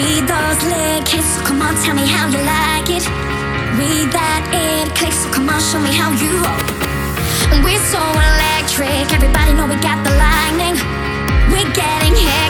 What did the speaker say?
Read those lyrics, so come on, tell me how you like it. Read that it clicks, so come on, show me how you roll. We're so electric, everybody know we got the lightning. We're getting here.